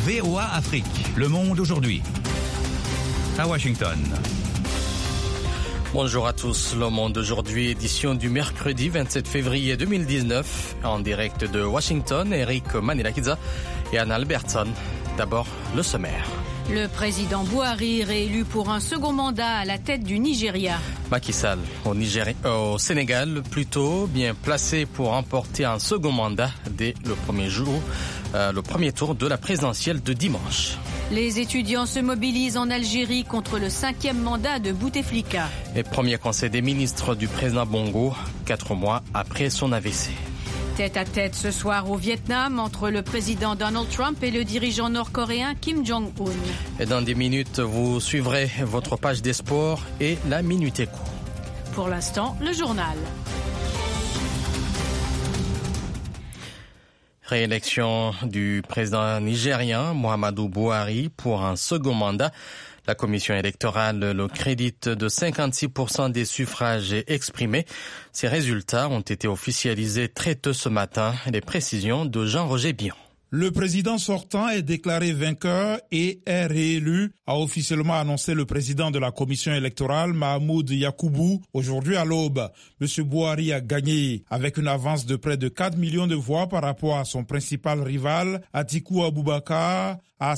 VOA Afrique, le monde aujourd'hui. À Washington. Bonjour à tous, le monde d'aujourd'hui, édition du mercredi 27 février 2019, en direct de Washington, Eric Manilakidza et Anna Albertson. D'abord, le sommaire. Le président Buhari réélu pour un second mandat à la tête du Nigeria. Macky Sall au Sénégal, plutôt bien placé pour remporter un second mandat dès le premier tour de la présidentielle de dimanche. Les étudiants se mobilisent en Algérie contre le 5e mandat de Bouteflika. Et premier conseil des ministres du président Bongo, 4 mois après son AVC. Tête à tête ce soir au Vietnam entre le président Donald Trump et le dirigeant nord-coréen Kim Jong-un. Et dans 10 minutes, vous suivrez votre page des sports et la Minute Éco. Pour l'instant, le journal. Réélection du président nigérien Muhammadu Buhari pour un second mandat. La commission électorale le crédite de 56% des suffrages exprimés. Ces résultats ont été officialisés très tôt ce matin. Les précisions de Jean-Roger Bion. Le président sortant est déclaré vainqueur et est réélu, a officiellement annoncé le président de la commission électorale, Mahmoud Yakubu, aujourd'hui à l'aube. M. Buhari a gagné avec une avance de près de 4 millions de voix par rapport à son principal rival, Atiku Abubakar, à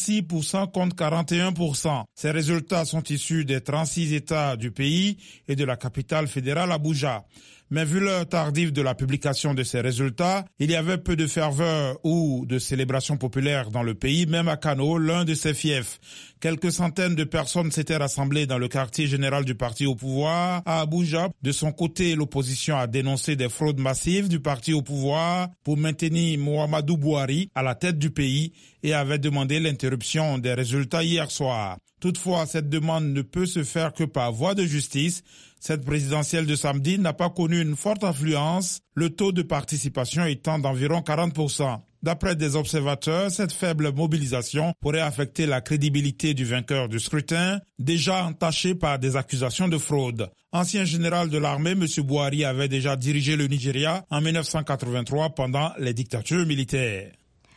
56% contre 41%. Ces résultats sont issus des 36 États du pays et de la capitale fédérale Abuja. Mais vu l'heure tardive de la publication de ces résultats, il y avait peu de ferveur ou de célébration populaire dans le pays, même à Kano, l'un de ses fiefs. Quelques centaines de personnes s'étaient rassemblées dans le quartier général du parti au pouvoir à Abuja. De son côté, l'opposition a dénoncé des fraudes massives du parti au pouvoir pour maintenir Muhammadu Buhari à la tête du pays et avait demandé l'interruption des résultats hier soir. Toutefois, cette demande ne peut se faire que par voie de justice. Cette présidentielle de samedi n'a pas connu une forte affluence, le taux de participation étant d'environ 40%. D'après des observateurs, cette faible mobilisation pourrait affecter la crédibilité du vainqueur du scrutin, déjà entaché par des accusations de fraude. Ancien général de l'armée, M. Buhari avait déjà dirigé le Nigeria en 1983 pendant les dictatures militaires.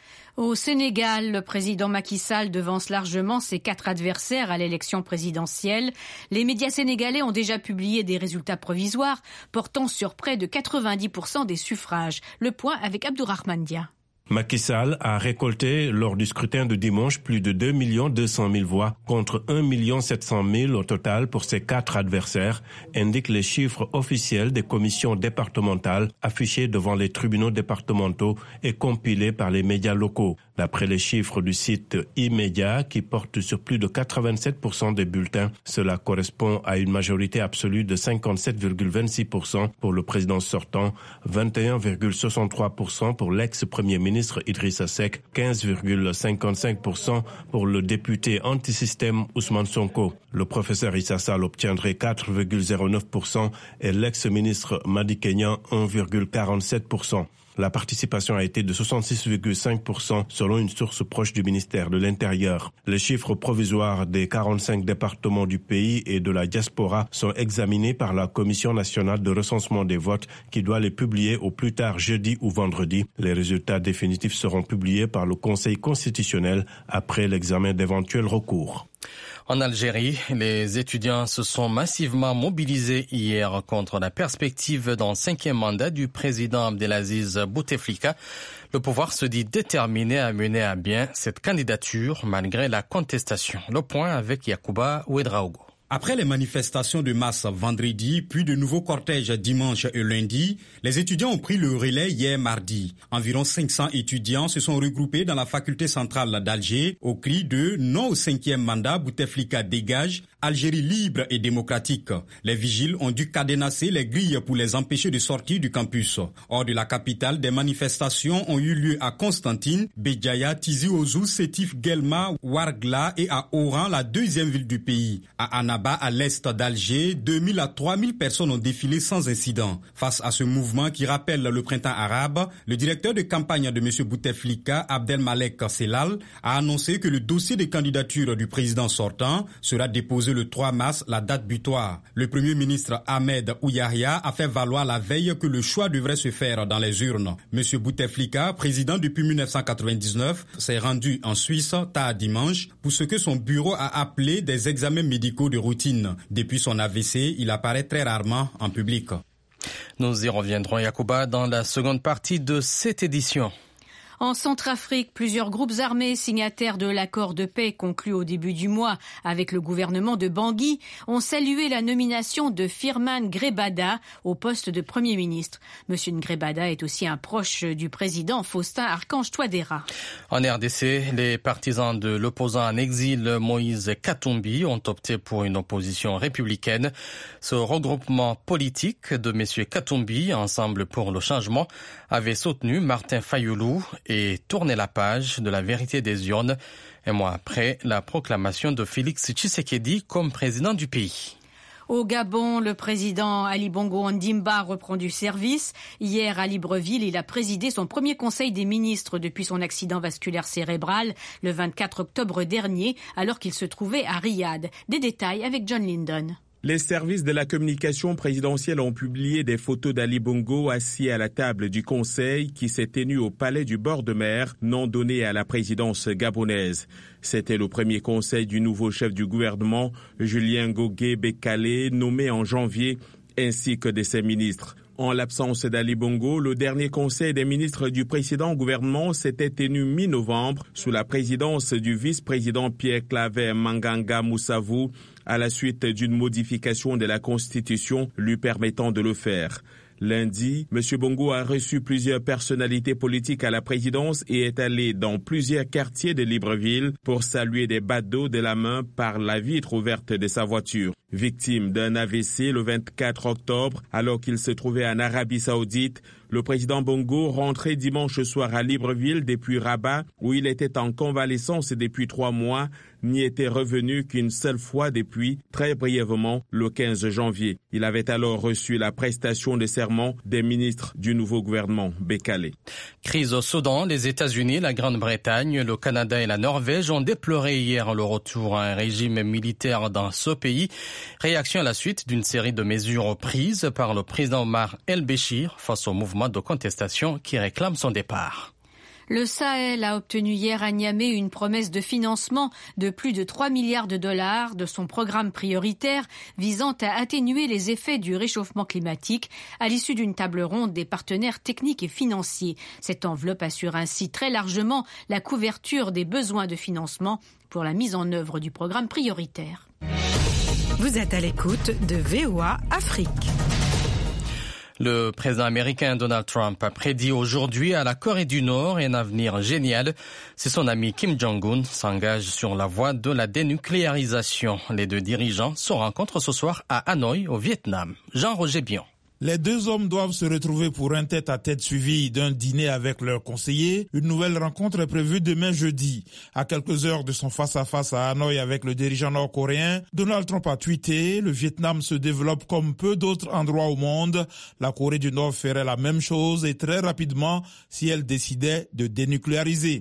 Au Sénégal, le président Macky Sall devance largement ses 4 adversaires à l'élection présidentielle. Les médias sénégalais ont déjà publié des résultats provisoires portant sur près de 90% des suffrages. Le point avec Abdourahmane Dia. Macky Sall a récolté lors du scrutin de dimanche plus de 2 200 000 voix contre 1 700 000 au total pour ses 4 adversaires, indiquent les chiffres officiels des commissions départementales affichés devant les tribunaux départementaux et compilés par les médias locaux. D'après les chiffres du site e-Média qui porte sur plus de 87% des bulletins, cela correspond à une majorité absolue de 57,26% pour le président sortant, 21,63% pour l'ex-premier ministre Idrissa Seck, 15,55% pour le député anti-système Ousmane Sonko. Le professeur Issa Sall obtiendrait 4,09% et l'ex-ministre Madi Kenya 1,47%. La participation a été de 66,5% selon une source proche du ministère de l'Intérieur. Les chiffres provisoires des 45 départements du pays et de la diaspora sont examinés par la Commission nationale de recensement des votes qui doit les publier au plus tard jeudi ou vendredi. Les résultats définitifs seront publiés par le Conseil constitutionnel après l'examen d'éventuels recours. En Algérie, les étudiants se sont massivement mobilisés hier contre la perspective d'un 5e mandat du président Abdelaziz Bouteflika. Le pouvoir se dit déterminé à mener à bien cette candidature malgré la contestation. Le point avec Yacouba Ouedraogo. Après les manifestations de masse vendredi, puis de nouveaux cortèges dimanche et lundi, les étudiants ont pris le relais hier mardi. Environ 500 étudiants se sont regroupés dans la faculté centrale d'Alger au cri de « Non au 5e mandat, Bouteflika dégage ». Algérie libre et démocratique. Les vigiles ont dû cadenasser les grilles pour les empêcher de sortir du campus. Hors de la capitale, des manifestations ont eu lieu à Constantine, Béjaïa, Tizi Ouzou, Sétif, Guelma, Ouargla et à Oran, la deuxième ville du pays. À Annaba, Rabat, à l'est d'Alger, 2000 à 3000 personnes ont défilé sans incident. Face à ce mouvement qui rappelle le printemps arabe, le directeur de campagne de M. Bouteflika, Abdelmalek Sellal, a annoncé que le dossier de candidature du président sortant sera déposé le 3 mars, la date butoir. Le premier ministre Ahmed Ouyahia a fait valoir la veille que le choix devrait se faire dans les urnes. M. Bouteflika, président depuis 1999, s'est rendu en Suisse tard dimanche pour ce que son bureau a appelé des examens médicaux de routine. Depuis son AVC, il apparaît très rarement en public. Nous y reviendrons, Yacouba, dans la seconde partie de cette édition. En Centrafrique, plusieurs groupes armés signataires de l'accord de paix conclu au début du mois avec le gouvernement de Bangui ont salué la nomination de Firmin Ngrebada au poste de Premier ministre. Monsieur Ngrebada est aussi un proche du président Faustin Archange Touadéra. En RDC, les partisans de l'opposant en exil Moïse Katumbi ont opté pour une opposition républicaine. Ce regroupement politique de M. Katumbi, Ensemble pour le changement, avait soutenu Martin Fayoulou et tourné la page de la vérité des urnes, un mois après la proclamation de Félix Tshisekedi comme président du pays. Au Gabon, le président Ali Bongo Ondimba reprend du service. Hier, à Libreville, il a présidé son premier conseil des ministres depuis son accident vasculaire cérébral le 24 octobre dernier, alors qu'il se trouvait à Riyad. Des détails avec John Lyndon. Les services de la communication présidentielle ont publié des photos d'Ali Bongo assis à la table du conseil qui s'est tenu au palais du bord de mer, nom donné à la présidence gabonaise. C'était le premier conseil du nouveau chef du gouvernement, Julien Gogué Bekale, nommé en janvier, ainsi que de ses ministres. En l'absence d'Ali Bongo, le dernier conseil des ministres du précédent gouvernement s'était tenu mi-novembre sous la présidence du vice-président Pierre Claver Manganga Moussavou, à la suite d'une modification de la Constitution lui permettant de le faire. Lundi, M. Bongo a reçu plusieurs personnalités politiques à la présidence et est allé dans plusieurs quartiers de Libreville pour saluer des badauds de la main par la vitre ouverte de sa voiture. Victime d'un AVC le 24 octobre, alors qu'il se trouvait en Arabie Saoudite, le président Bongo, rentré dimanche soir à Libreville depuis Rabat, où il était en convalescence depuis 3 mois, n'y était revenu qu'une seule fois depuis, très brièvement, le 15 janvier. Il avait alors reçu la prestation de serment des ministres du nouveau gouvernement Bekale. Crise au Soudan, les États-Unis, la Grande-Bretagne, le Canada et la Norvège ont déploré hier le retour à un régime militaire dans ce pays. Réaction à la suite d'une série de mesures prises par le président Omar el-Béchir face au mouvement de contestation qui réclame son départ. Le Sahel a obtenu hier à Niamey une promesse de financement de plus de 3 milliards de dollars de son programme prioritaire visant à atténuer les effets du réchauffement climatique à l'issue d'une table ronde des partenaires techniques et financiers. Cette enveloppe assure ainsi très largement la couverture des besoins de financement pour la mise en œuvre du programme prioritaire. Vous êtes à l'écoute de VOA Afrique. Le président américain Donald Trump a prédit aujourd'hui à la Corée du Nord un avenir génial. Si son ami Kim Jong-un s'engage sur la voie de la dénucléarisation. Les deux dirigeants se rencontrent ce soir à Hanoï, au Vietnam. Jean-Roger Bion. Les deux hommes doivent se retrouver pour un tête-à-tête suivi d'un dîner avec leurs conseillers. Une nouvelle rencontre est prévue demain jeudi. À quelques heures de son face-à-face à Hanoï avec le dirigeant nord-coréen, Donald Trump a tweeté « Le Vietnam se développe comme peu d'autres endroits au monde. La Corée du Nord ferait la même chose et très rapidement si elle décidait de dénucléariser »,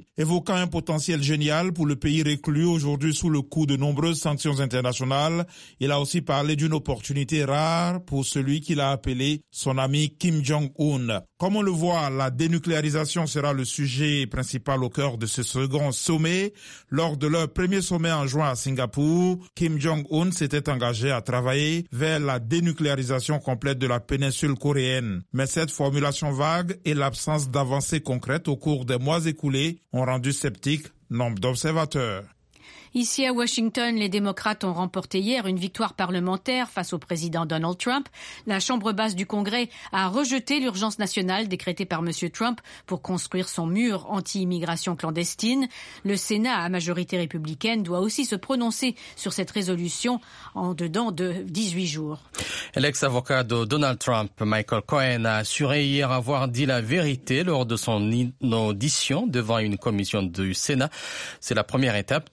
évoquant un potentiel génial pour le pays reclus aujourd'hui sous le coup de nombreuses sanctions internationales. Il a aussi parlé d'une opportunité rare pour celui qu'il a appelé son ami Kim Jong-un. Comme on le voit, la dénucléarisation sera le sujet principal au cœur de ce second sommet. Lors de leur premier sommet en juin à Singapour, Kim Jong-un s'était engagé à travailler vers la dénucléarisation complète de la péninsule coréenne. Mais cette formulation vague et l'absence d'avancées concrètes au cours des mois écoulés ont rendu sceptiques nombre d'observateurs. Ici à Washington, les démocrates ont remporté hier une victoire parlementaire face au président Donald Trump. La Chambre basse du Congrès a rejeté l'urgence nationale décrétée par M. Trump pour construire son mur anti-immigration clandestine. Le Sénat, à majorité républicaine, doit aussi se prononcer sur cette résolution en dedans de 18 jours. L'ex-avocat de Donald Trump, Michael Cohen, a assuré hier avoir dit la vérité lors de son audition devant une commission du Sénat. C'est la première étape d'un marathon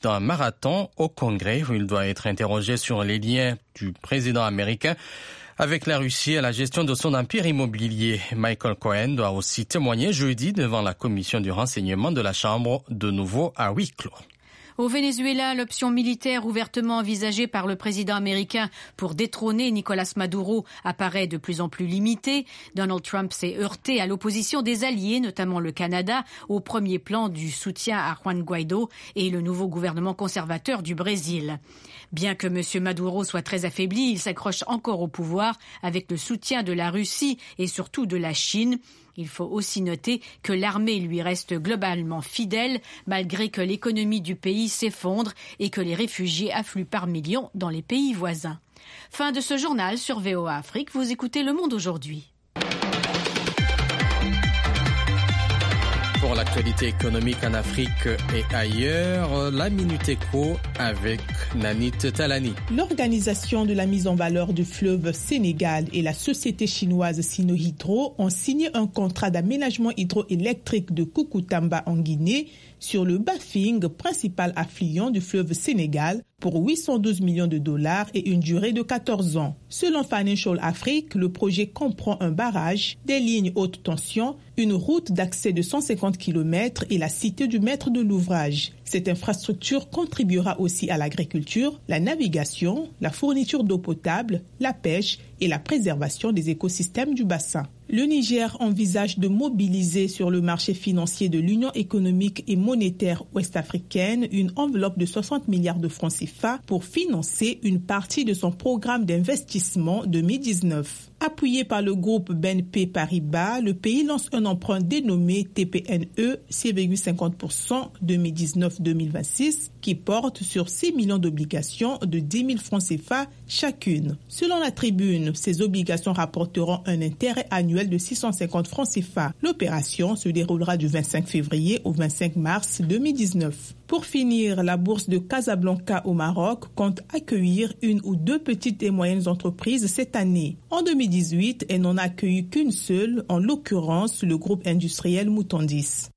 temps au Congrès où il doit être interrogé sur les liens du président américain avec la Russie et la gestion de son empire immobilier. Michael Cohen doit aussi témoigner jeudi devant la commission du renseignement de la Chambre, de nouveau à huis clos. Au Venezuela, l'option militaire ouvertement envisagée par le président américain pour détrôner Nicolás Maduro apparaît de plus en plus limitée. Donald Trump s'est heurté à l'opposition des alliés, notamment le Canada, au premier plan du soutien à Juan Guaidó et le nouveau gouvernement conservateur du Brésil. Bien que M. Maduro soit très affaibli, il s'accroche encore au pouvoir avec le soutien de la Russie et surtout de la Chine. Il faut aussi noter que l'armée lui reste globalement fidèle, malgré que l'économie du pays s'effondre et que les réfugiés affluent par millions dans les pays voisins. Fin de ce journal sur VOA Afrique. Vous écoutez Le Monde aujourd'hui. Pour l'actualité économique en Afrique et ailleurs, la Minute Éco avec Nanit Talani. L'organisation de la mise en valeur du fleuve Sénégal et la société chinoise Sinohydro ont signé un contrat d'aménagement hydroélectrique de Koukountamba en Guinée sur le Bafing, principal affluent du fleuve Sénégal, pour 812 millions de dollars et une durée de 14 ans. Selon Financial Afrique, le projet comprend un barrage, des lignes haute tension, une route d'accès de 150 km et la cité du maître de l'ouvrage. Cette infrastructure contribuera aussi à l'agriculture, la navigation, la fourniture d'eau potable, la pêche et la préservation des écosystèmes du bassin. Le Niger envisage de mobiliser sur le marché financier de l'Union économique et monétaire ouest-africaine une enveloppe de 60 milliards de francs CFA pour financer une partie de son programme d'investissement 2019. Appuyé par le groupe BNP Paribas, le pays lance un emprunt dénommé TPNE 6,50% 2019-2026 qui porte sur 6 millions d'obligations de 10 000 francs CFA chacune. Selon la Tribune, ces obligations rapporteront un intérêt annuel de 650 francs CFA. L'opération se déroulera du 25 février au 25 mars 2019. Pour finir, la bourse de Casablanca au Maroc compte accueillir une ou deux petites et moyennes entreprises cette année. En 2018, elle n'en a accueilli qu'une seule, en l'occurrence le groupe industriel Moutandis.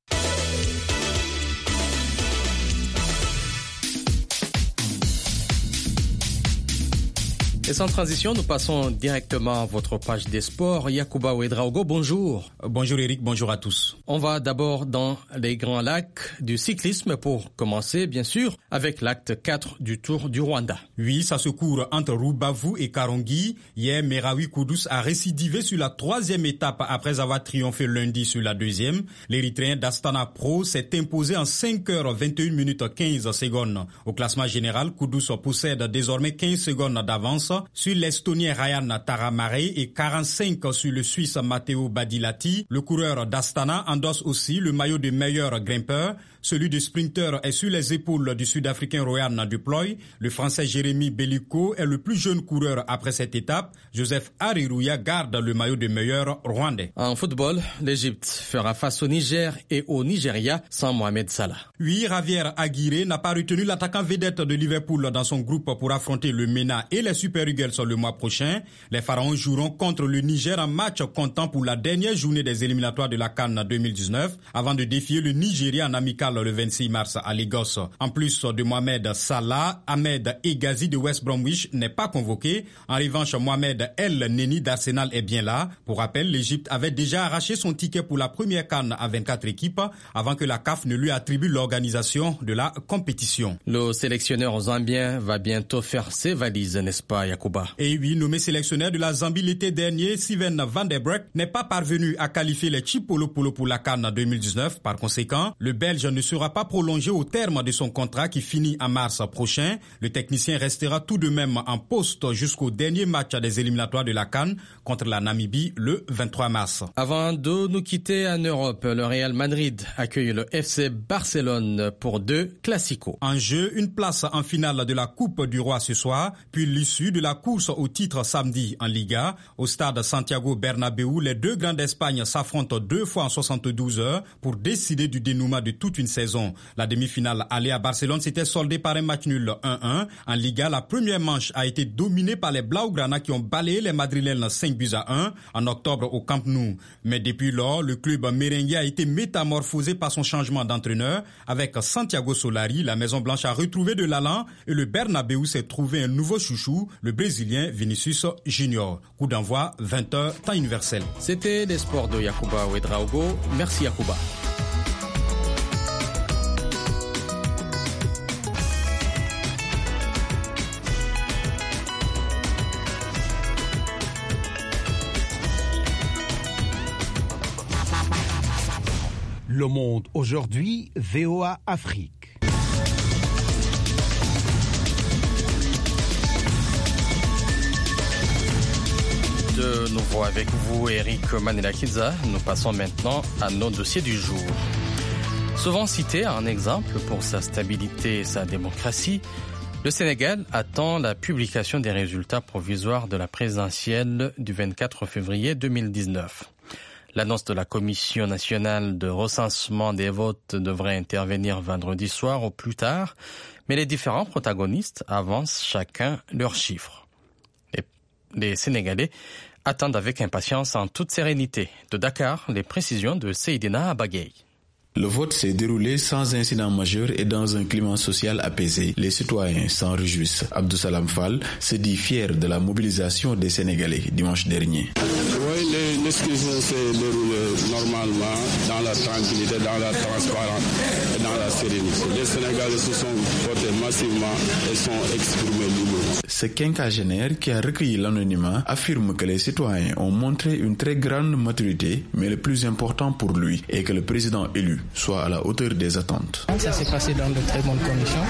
Et sans transition, nous passons directement à votre page des sports. Yacouba Ouedraogo, bonjour. Bonjour Eric, bonjour à tous. On va d'abord dans les grands lacs du cyclisme pour commencer, bien sûr, avec l'acte 4 du Tour du Rwanda. Oui, ça se court entre Rubavu et Karongi. Hier, Merawi Kudus a récidivé sur la troisième étape après avoir triomphé lundi sur la deuxième. L'Érythréen d'Astana Pro s'est imposé en 5h21 minutes 15 secondes. Au classement général, Kudus possède désormais 15 secondes d'avance sur l'Estonien Ryan Taramare et 45 sur le Suisse Matteo Badilati. Le coureur d'Astana endosse aussi le maillot de meilleur grimpeur. Celui du sprinter est sur les épaules du Sud-Africain Royan Duploy. Le Français Jérémy Bellico est le plus jeune coureur après cette étape. Joseph Arirouya garde le maillot de meilleur rwandais. En football, l'Égypte fera face au Niger et au Nigeria sans Mohamed Salah. Oui, Javier Aguirre n'a pas retenu l'attaquant vedette de Liverpool dans son groupe pour affronter le MENA et les Super Eagles le mois prochain. Les Pharaons joueront contre le Niger en match comptant pour la dernière journée des éliminatoires de la CAN 2019 avant de défier le Nigeria en amical le 26 mars à Lagos. En plus de Mohamed Salah, Ahmed Egazi de West Bromwich n'est pas convoqué. En revanche, Mohamed El Neni d'Arsenal est bien là. Pour rappel, l'Égypte avait déjà arraché son ticket pour la première CAN à 24 équipes avant que la CAF ne lui attribue l'organisation de la compétition. Le sélectionneur zambien va bientôt faire ses valises, n'est-ce pas, Yacouba? Et oui, nommé sélectionneur de la Zambie l'été dernier, Steven Van der Breck n'est pas parvenu à qualifier les Chipolo Polo pour la CAN 2019. Par conséquent, le Belge ne sera pas prolongé au terme de son contrat qui finit en mars prochain. Le technicien restera tout de même en poste jusqu'au dernier match des éliminatoires de la CAN contre la Namibie le 23 mars. Avant de nous quitter en Europe, le Real Madrid accueille le FC Barcelone pour 2 classicos. En jeu, une place en finale de la Coupe du Roi ce soir, puis l'issue de la course au titre samedi en Liga. Au stade Santiago Bernabéu, les deux grands d'Espagne s'affrontent 2 fois en 72 heures pour décider du dénouement de toute une saison. La demi-finale allée à Barcelone s'était soldée par un match nul 1-1. En Liga, la première manche a été dominée par les Blaugrana qui ont balayé les Madrilènes 5-1 en octobre au Camp Nou. Mais depuis lors, le club merengue a été métamorphosé par son changement d'entraîneur. Avec Santiago Solari, la Maison Blanche a retrouvé de l'allant et le Bernabéu s'est trouvé un nouveau chouchou, le Brésilien Vinicius Junior. Coup d'envoi 20h, temps universel. C'était les sports de Yacouba Ouedraogo. Merci Yacouba. Le Monde aujourd'hui, VOA Afrique. De nouveau avec vous, Eric Manela-Kidza. Nous passons maintenant à nos dossiers du jour. Souvent cité en exemple pour sa stabilité et sa démocratie, le Sénégal attend la publication des résultats provisoires de la présidentielle du 24 février 2019. L'annonce de la Commission nationale de recensement des votes devrait intervenir vendredi soir au plus tard, mais les différents protagonistes avancent chacun leurs chiffres. Les Sénégalais attendent avec impatience en toute sérénité. De Dakar, les précisions de Seydina Abagay. Le vote s'est déroulé sans incident majeur et dans un climat social apaisé. Les citoyens s'en réjouissent. Abdou Salam Fall se dit fier de la mobilisation des Sénégalais dimanche dernier. Oui, les scrutins s'est déroulé normalement, dans la tranquillité, dans la transparence et dans la sérénité. Les Sénégalais se sont votés massivement et sont exprimés librement. Ce quinquagénaire qui a recueilli l'anonymat affirme que les citoyens ont montré une très grande maturité, mais le plus important pour lui est que le président élu soit à la hauteur des attentes. Ça s'est passé dans de très bonnes conditions.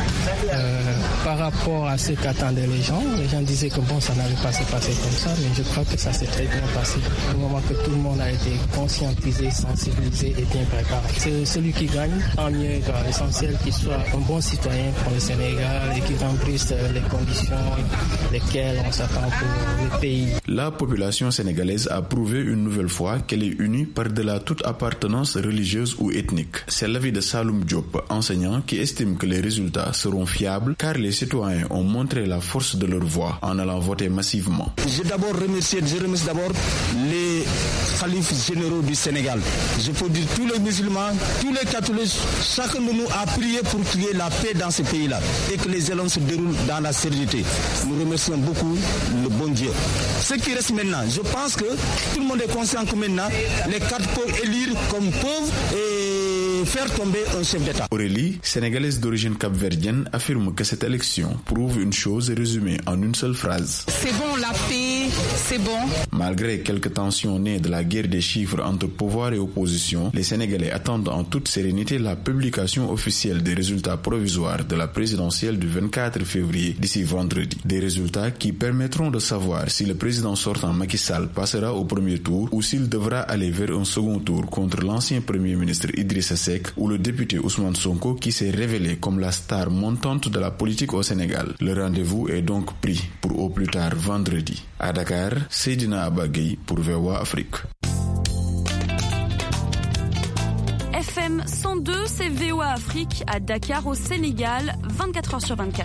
Par rapport à ce qu'attendaient les gens disaient que ça n'allait pas se passer comme ça, mais je crois que ça s'est très bien passé. Au moment que tout le monde a été conscientisé, sensibilisé et bien préparé. C'est celui qui gagne, tant mieux, l'essentiel qu'il soit un bon citoyen pour le Sénégal et qu'il remplisse les conditions lesquelles on s'attend pour le pays. La population sénégalaise a prouvé une nouvelle fois qu'elle est unie par-delà toute appartenance religieuse ou ethnique. C'est l'avis de Saloum Diop, enseignant, qui estime que les résultats seront fiables car les citoyens ont montré la force de leur voix en allant voter massivement. Je remercie d'abord les khalifes généraux du Sénégal. Je peux dire tous les musulmans, tous les catholiques, chacun de nous a prié pour qu'il y ait la paix dans ce pays-là et que les élections se déroulent dans la sérénité. Nous remercions beaucoup le bon Dieu. Ce qui reste maintenant, je pense que tout le monde est conscient que maintenant, les quatre peuvent élire comme peuvent et faire tomber un chef d'État. Aurélie, sénégalaise d'origine capverdienne, affirme que cette élection prouve une chose résumée en une seule phrase. C'est bon, la paix, c'est bon. Malgré quelques tensions nées de la guerre des chiffres entre pouvoir et opposition, les Sénégalais attendent en toute sérénité la publication officielle des résultats provisoires de la présidentielle du 24 février d'ici vendredi. Des résultats qui permettront de savoir si le président sortant Macky Sall passera au premier tour ou s'il devra aller vers un second tour contre l'ancien premier ministre Idrissa Seck ou le député Ousmane Sonko qui s'est révélé comme la star montante de la politique au Sénégal. Le rendez-vous est donc pris pour au plus tard vendredi. À Dakar, Seydina Abagay pour VOA Afrique. FM 102, c'est VOA Afrique à Dakar au Sénégal, 24h/24.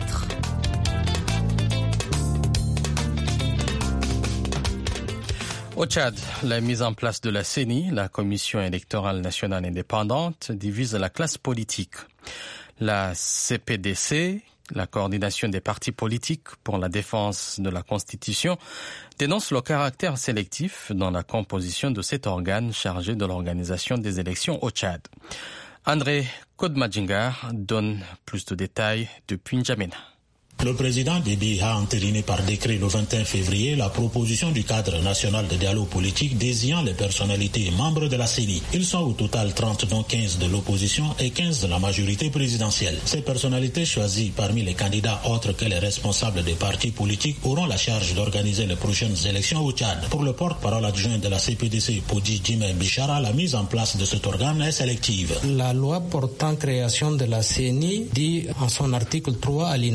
Au Tchad, la mise en place de la CENI, la Commission électorale nationale indépendante, divise la classe politique. La CPDC, la coordination des partis politiques pour la défense de la Constitution, dénonce le caractère sélectif dans la composition de cet organe chargé de l'organisation des élections au Tchad. André Kodmadjingar donne plus de détails depuis N'Djamena. Le président Déby a entériné par décret le 21 février la proposition du cadre national de dialogue politique désignant les personnalités membres de la CENI. Ils sont au total 30, dont 15 de l'opposition et 15 de la majorité présidentielle. Ces personnalités choisies parmi les candidats autres que les responsables des partis politiques auront la charge d'organiser les prochaines élections au Tchad. Pour le porte-parole adjoint de la CPDC, Podi Djimé Bichara, la mise en place de cet organe est sélective. La loi portant création de la CENI dit en son article 3, alinéa 3,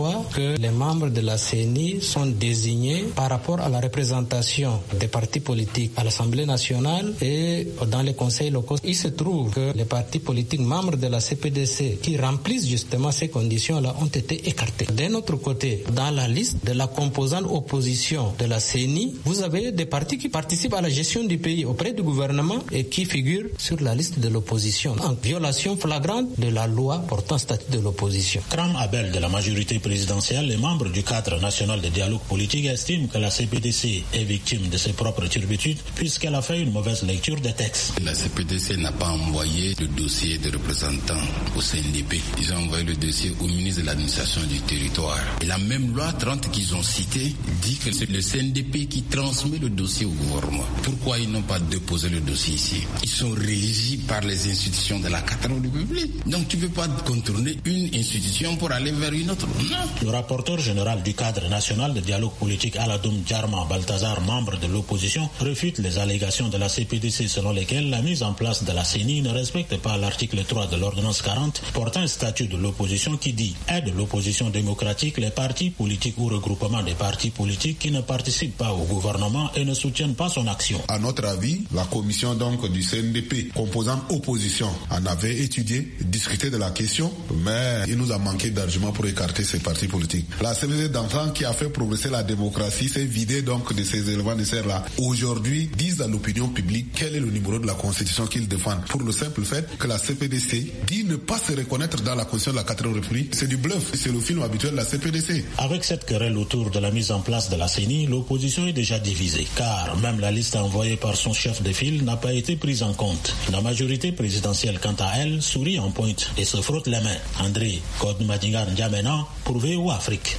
prévoit que les membres de la CENI sont désignés par rapport à la représentation des partis politiques à l'Assemblée nationale et dans les conseils locaux. Il se trouve que les partis politiques membres de la CPDC qui remplissent justement ces conditions-là ont été écartés. D'un autre côté, dans la liste de la composante opposition de la CENI, vous avez des partis qui participent à la gestion du pays auprès du gouvernement et qui figurent sur la liste de l'opposition, en violation flagrante de la loi portant statut de l'opposition. Kram Abel de la majorité présidentielle, les membres du cadre national de dialogue politique estiment que la CPDC est victime de ses propres turpitudes puisqu'elle a fait une mauvaise lecture des textes. La CPDC n'a pas envoyé le dossier de représentants au CNDP. Ils ont envoyé le dossier au ministre de l'administration du territoire. Et la même loi 30 qu'ils ont citée dit que c'est le CNDP qui transmet le dossier au gouvernement. Pourquoi ils n'ont pas déposé le dossier ici? Ils sont régis par les institutions de la 4e République. Donc tu ne peux pas contourner une institution pour aller vers une autre. Non. Le rapporteur général du cadre national de dialogue politique Aladoum Djarma Balthazar, membre de l'opposition, réfute les allégations de la CPDC selon lesquelles la mise en place de la CENI ne respecte pas l'article 3 de l'ordonnance 40 portant un statut de l'opposition qui dit « aide l'opposition démocratique les partis politiques ou regroupements des partis politiques qui ne participent pas au gouvernement et ne soutiennent pas son action ». À notre avis, la commission donc du CNDP, composante opposition, en avait étudié, discuté de la question, mais il nous a manqué d'arguments pour écarter ces partis politiques. La CPDC d'antan qui a fait progresser la démocratie s'est vidée donc de ces éléments nécessaires-là. Aujourd'hui, disent à l'opinion publique quel est le numéro de la Constitution qu'ils défendent. Pour le simple fait que la CPDC dit ne pas se reconnaître dans la Constitution de la 4e République. C'est du bluff, c'est le film habituel de la CPDC. Avec cette querelle autour de la mise en place de la CENI, l'opposition est déjà divisée, car même la liste envoyée par son chef de file n'a pas été prise en compte. La majorité présidentielle, quant à elle, sourit en pointe et se frotte les mains. André Kodmadingar N'Djamena pour VOA Afrique.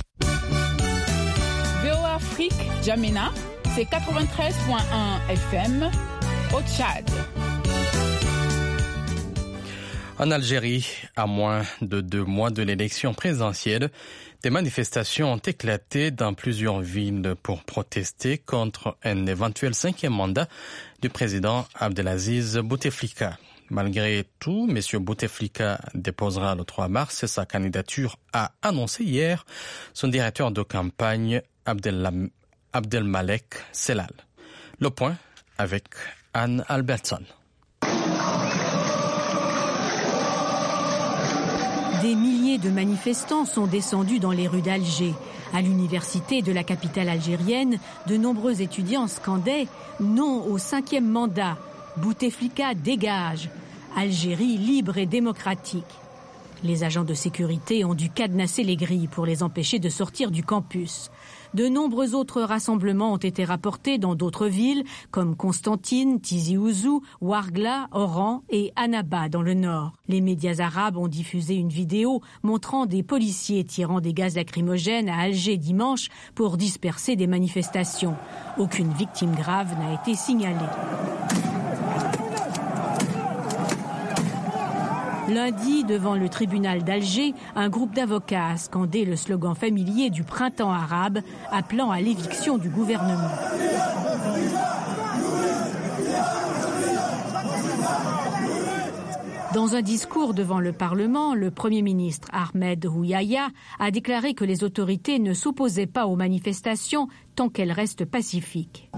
VOA Afrique, N'Djamena, c'est 93.1 FM au Tchad. En Algérie, à moins de 2 mois de l'élection présidentielle, des manifestations ont éclaté dans plusieurs villes pour protester contre un éventuel 5e mandat du président Abdelaziz Bouteflika. Malgré tout, M. Bouteflika déposera le 3 mars sa candidature, a annoncé hier son directeur de campagne Abdelmalek Sellal. Le point avec Anne Albertson. Des milliers de manifestants sont descendus dans les rues d'Alger. À l'université de la capitale algérienne, de nombreux étudiants scandaient « Non au 5e mandat ». Bouteflika dégage. Algérie libre et démocratique. Les agents de sécurité ont dû cadenasser les grilles pour les empêcher de sortir du campus. De nombreux autres rassemblements ont été rapportés dans d'autres villes comme Constantine, Tizi Ouzou, Ouargla, Oran et Annaba dans le nord. Les médias arabes ont diffusé une vidéo montrant des policiers tirant des gaz lacrymogènes à Alger dimanche pour disperser des manifestations. Aucune victime grave n'a été signalée. Lundi, devant le tribunal d'Alger, un groupe d'avocats a scandé le slogan familier du printemps arabe, appelant à l'éviction du gouvernement. Dans un discours devant le Parlement, le Premier ministre Ahmed Houyaya a déclaré que les autorités ne s'opposaient pas aux manifestations tant qu'elles restent pacifiques.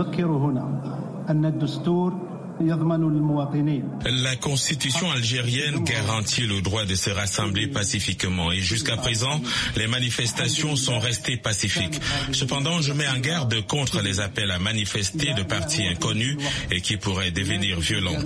La constitution algérienne garantit le droit de se rassembler pacifiquement et jusqu'à présent, les manifestations sont restées pacifiques. Cependant, je mets en garde contre les appels à manifester de partis inconnus et qui pourraient devenir violentes.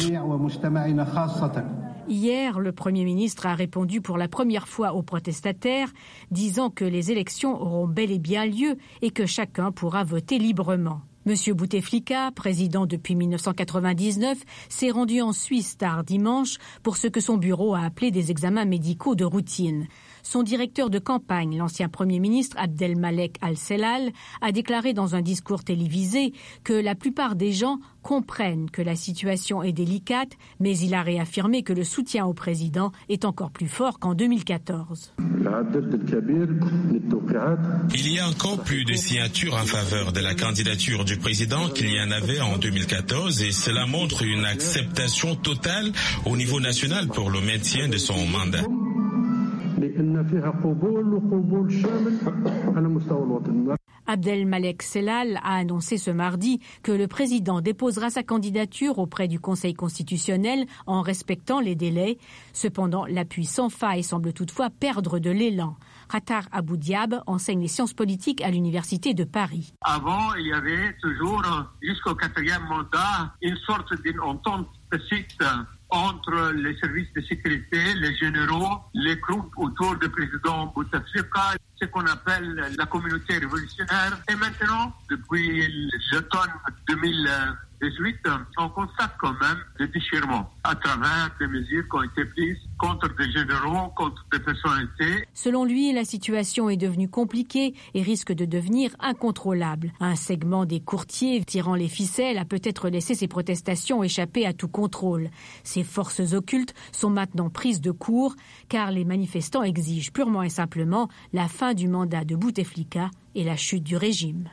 Hier, le Premier ministre a répondu pour la première fois aux protestataires, disant que les élections auront bel et bien lieu et que chacun pourra voter librement. Monsieur Bouteflika, président depuis 1999, s'est rendu en Suisse tard dimanche pour ce que son bureau a appelé des examens médicaux de routine. Son directeur de campagne, l'ancien Premier ministre Abdelmalek Al-Sellal, a déclaré dans un discours télévisé que la plupart des gens comprennent que la situation est délicate, mais il a réaffirmé que le soutien au président est encore plus fort qu'en 2014. Il y a encore plus de signatures en faveur de la candidature du président qu'il y en avait en 2014 et cela montre une acceptation totale au niveau national pour le maintien de son mandat. Abdelmalek Sellal a annoncé ce mardi que le président déposera sa candidature auprès du Conseil constitutionnel en respectant les délais. Cependant, l'appui sans faille semble toutefois perdre de l'élan. Khatar Abou Diab enseigne les sciences politiques à l'Université de Paris. Avant, il y avait toujours, jusqu'au 4e mandat, une sorte d'entente tacite entre les services de sécurité, les généraux, les groupes autour du président Bouteflika, ce qu'on appelle la communauté révolutionnaire. Et maintenant, depuis l'automne 2018, on constate quand même des déchirements à travers des mesures qui ont été prises contre des généraux, contre des personnalités. Selon lui, la situation est devenue compliquée et risque de devenir incontrôlable. Un segment des courtiers tirant les ficelles a peut-être laissé ces protestations échapper à tout contrôle. Ces forces occultes sont maintenant prises de court car les manifestants exigent purement et simplement la fin du mandat de Bouteflika et la chute du régime.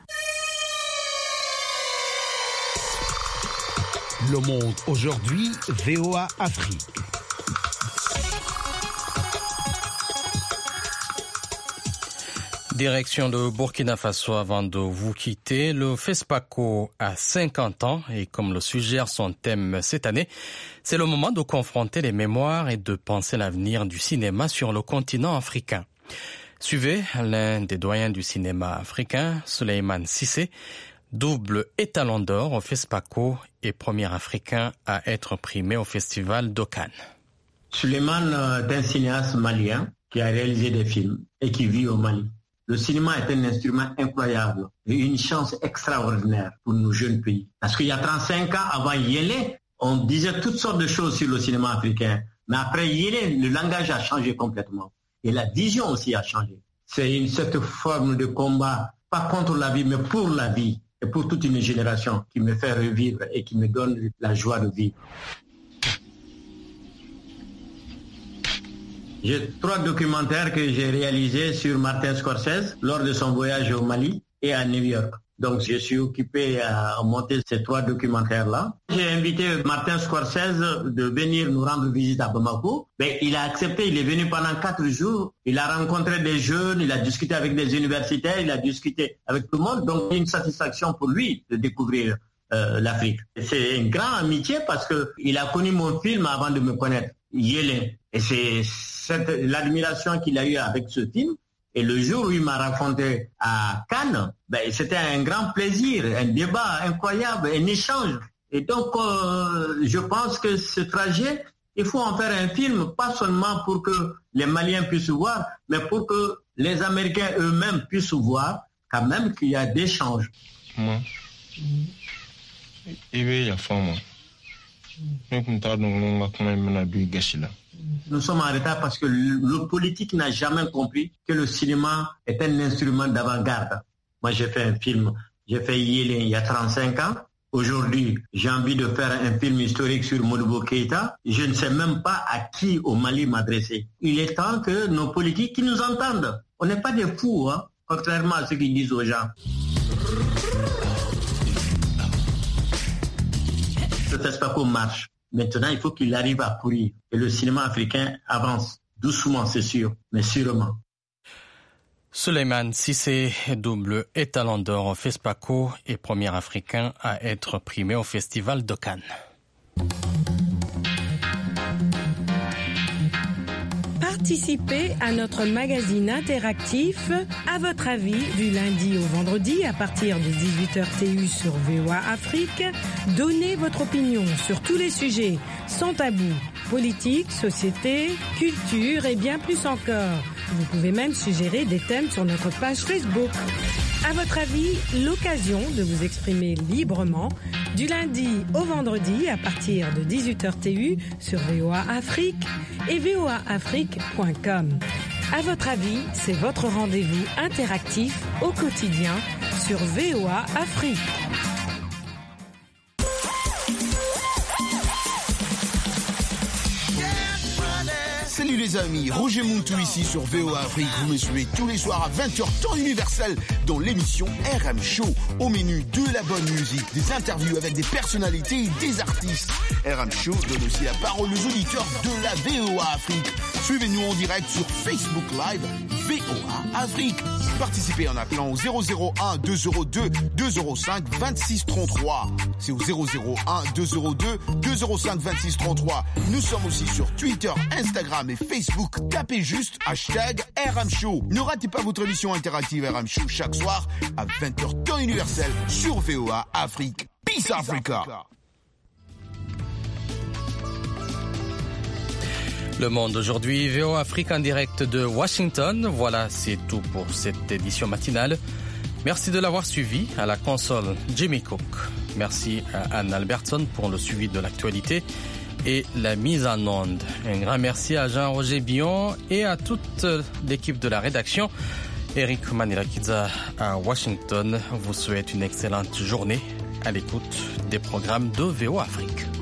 Le Monde aujourd'hui, VOA Afrique. Direction de Burkina Faso avant de vous quitter. Le FESPACO a 50 ans et comme le suggère son thème cette année, c'est le moment de confronter les mémoires et de penser l'avenir du cinéma sur le continent africain. Suivez l'un des doyens du cinéma africain, Souleymane Cissé, double étalon d'or au FESPACO et premier africain à être primé au festival de Cannes. Souleymane est un cinéaste malien qui a réalisé des films et qui vit au Mali. Le cinéma est un instrument incroyable et une chance extraordinaire pour nos jeunes pays. Parce qu'il y a 35 ans, avant Yélé, on disait toutes sortes de choses sur le cinéma africain. Mais après Yélé, le langage a changé complètement. Et la vision aussi a changé. C'est cette forme de combat, pas contre la vie, mais pour la vie. Et pour toute une génération qui me fait revivre et qui me donne la joie de vivre. J'ai 3 documentaires que j'ai réalisés sur Martin Scorsese lors de son voyage au Mali et à New York. Donc je suis occupé à monter ces 3 documentaires-là. J'ai invité Martin Scorsese de venir nous rendre visite à Bamako. Mais il a accepté, il est venu pendant 4 jours. Il a rencontré des jeunes, il a discuté avec des universitaires, il a discuté avec tout le monde. Donc c'est une satisfaction pour lui de découvrir l'Afrique. C'est une grande amitié parce qu'il a connu mon film avant de me connaître, Yélé. Et c'est l'admiration qu'il a eue avec ce film. Et le jour où il m'a raconté à Cannes, c'était un grand plaisir, un débat incroyable, un échange. Et donc, je pense que ce trajet, il faut en faire un film, pas seulement pour que les Maliens puissent voir, mais pour que les Américains eux-mêmes puissent voir quand même qu'il y a des changes. Moi, nous sommes en retard parce que le politique n'a jamais compris que le cinéma est un instrument d'avant-garde. Moi, j'ai fait un film, j'ai fait Yélé il y a 35 ans. Aujourd'hui, j'ai envie de faire un film historique sur Modibo Keïta. Je ne sais même pas à qui au Mali m'adresser. Il est temps que nos politiques qui nous entendent. On n'est pas des fous, hein, contrairement à ce qu'ils disent aux gens. Le FESPACO marche. Maintenant, il faut qu'il arrive à courir. Et le cinéma africain avance. Doucement, c'est sûr, mais sûrement. Souleymane Cissé, double étalon d'or au FESPACO et premier africain à être primé au festival de Cannes. Participez à notre magazine interactif À votre avis du lundi au vendredi à partir de 18h TU sur VOA Afrique. Donnez votre opinion sur tous les sujets sans tabou. Politique, société, culture et bien plus encore. Vous pouvez même suggérer des thèmes sur notre page Facebook. À votre avis, l'occasion de vous exprimer librement du lundi au vendredi à partir de 18h TU sur VOA Afrique et voaafrique.com. À votre avis, c'est votre rendez-vous interactif au quotidien sur VOA Afrique. Salut les les amis, Roger Montou ici sur VOA Afrique. Vous me suivez tous les soirs à 20h temps universel dans l'émission RM Show. Au menu de la bonne musique, des interviews avec des personnalités et des artistes. RM Show donne aussi la parole aux auditeurs de la VOA Afrique. Suivez-nous en direct sur Facebook Live VOA Afrique. Participez en appelant au 001 202 205 26 33. C'est au 001 202 205 26 33. Nous sommes aussi sur Twitter, Instagram et Facebook. Tapez juste #RM Show. Ne ratez pas votre émission interactive RM Show chaque soir à 20h temps universel sur VOA Afrique. Peace Africa. Le Monde aujourd'hui, VOA Afrique en direct de Washington. Voilà, c'est tout pour cette édition matinale. Merci de l'avoir suivi. À la console, Jimmy Cook. Merci à Anne Albertson pour le suivi de l'actualité et la mise en onde. Un grand merci à Jean-Roger Billon et à toute l'équipe de la rédaction. Eric Manirakidza à Washington vous souhaite une excellente journée à l'écoute des programmes de VOA Afrique.